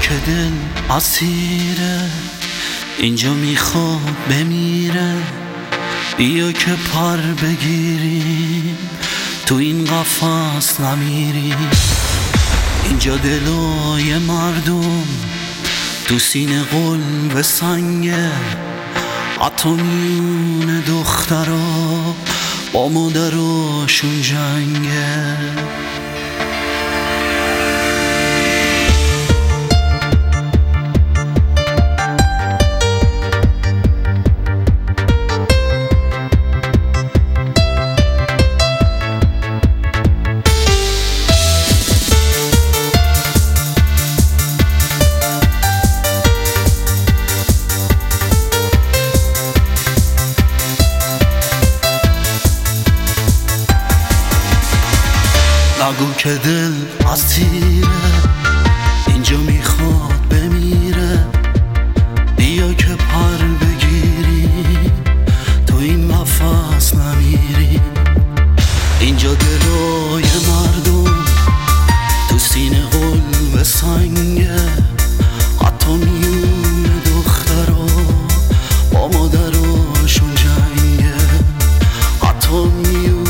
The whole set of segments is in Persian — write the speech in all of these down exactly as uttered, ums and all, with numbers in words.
که دل اسیره اینجا میخواد بمیره، بیا که پر بگیریم تو این قفس نمیریم. اینجا دلای مردم تو سینه قلب سنگه، حتی میون دخترها با مادراشون جنگه. نگو که دل اسیره اینجا میخواد بمیره، بیا که پر بگیری تو این قفس نمیری. اینجا دلای مردم تو سینه قلب سنگه، حتی میون دخترها با مادراشون جنگه، حتی میون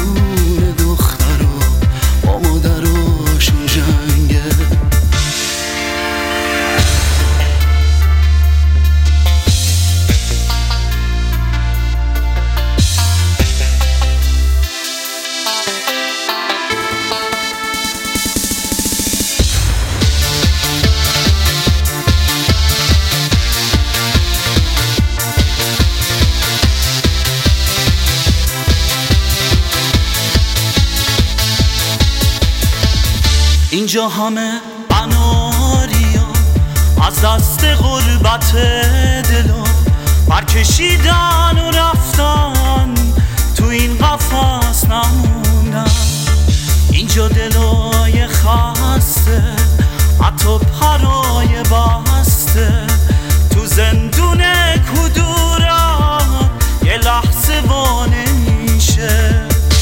اینجا همه اناریا از دست غربت دلا برکشیدن و رفتن، تو این قفس نموندن. اینجا دلای خسته حتی پرای بسته، تو زندون کدورم یه لحظه وا نمیشه.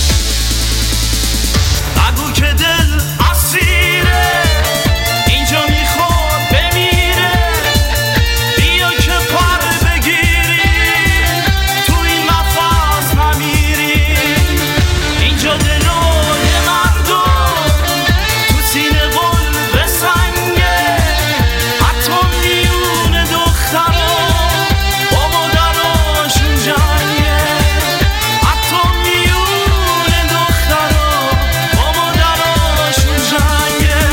نگو که دل اسیره اینجا میخواد بمیره، بیا که پر بگیری تو این قفس نمیری. اینجا دلای مردم تو سینه قلب سنگه، حتی میون دخترها با مادراشون جنگه، حتی میون دخترها با مادراشون جنگه.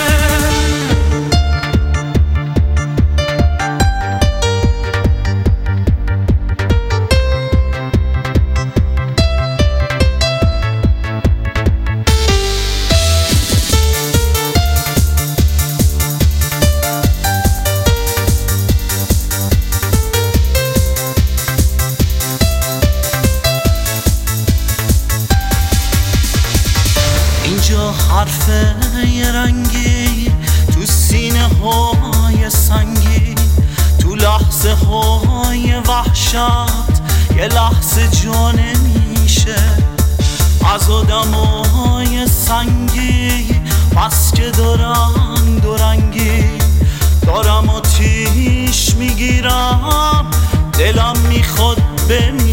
اینجا حرف یه رنگی تو سینه های سنگی، تو لحظه های وحشت یه لحظه جا نمیشه. از آدم های سنگی بس که دارن دورنگی، دارم آتیش میگیرم دلم میخواد بمیرم.